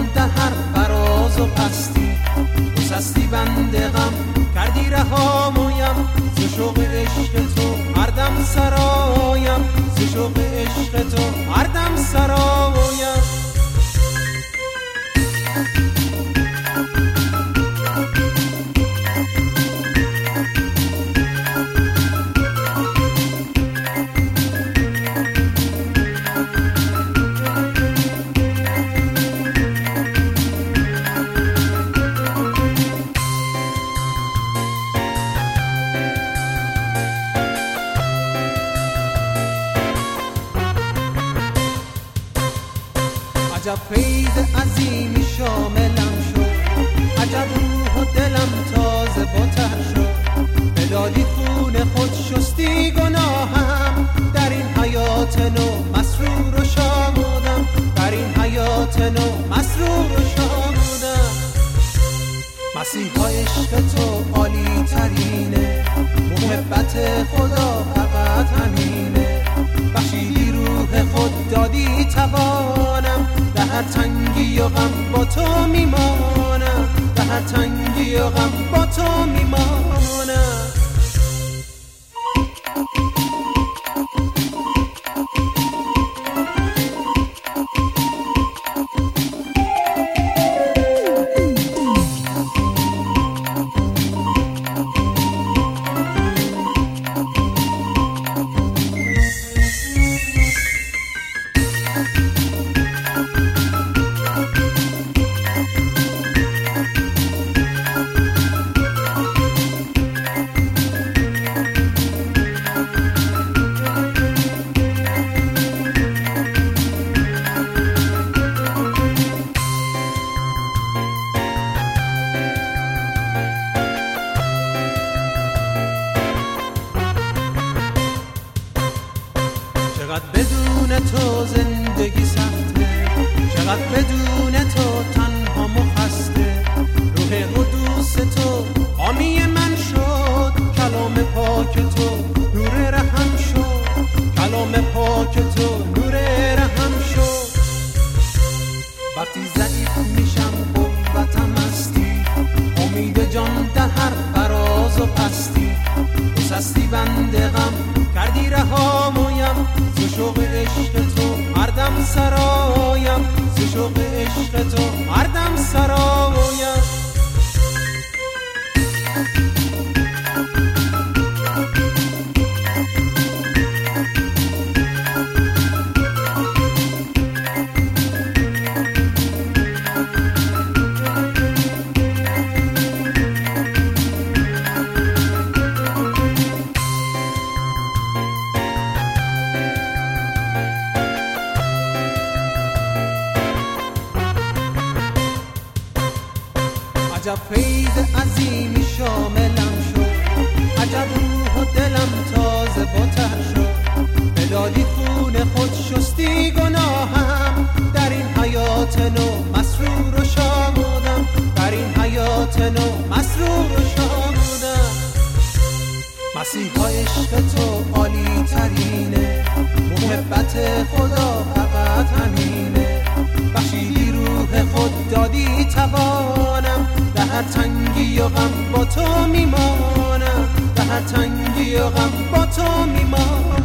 جان در هر فراز و پستی، گسستی بند غم کردی رهامویم، ز شوق عشق تو هر دم سرایم، ز شوق عشق تو هر دم سرایم. عجب فیض عظیمی شاملم شد، عجب روح و دلم تازه بتر شد، بدادی خون خود شستی گناهم، در این حیات نو مسرور و شادم، در این حیات نو مسرور و شادم. مسیحا عشق تو عالی ترینه، محبت خدا فقط همینه، بخشیدی روح خود دادی توانم، در هر تنگی و غم با تو میمانم، در هر تنگی و غم با تو میمانم. چقدر بدون تو زندگی سخته، چقدر بدون تو تنها مخسته، روح قدوس تو حامی من شد، کلام پاک تو نور رحم شد، کلام پاک تو نور رحم شد. وقتی ضعیف میشم قوتم هستی، امید جان در هر فراز و پستی، گسستی بند غم کردی رهامویم، ز شوق عشق تو هر دم سرایم، ز شوق عشق تو هر دم سرایم. عجب فیض عظیمی شاملم شد، عجب روح و دلم تازه بتر شد، بدادی خون خود شستی گناهم، در این حیات نو مسرور و شادم، در این حیات نو مسرور و شادم. مسیحا عشق تو عالی ترینه، محبت خدا فقط همینه، بخشیدی روح خود دادی توانم، در هر تنگی و غم با تو میمانم، در هر تنگی و غم با تو میمانم.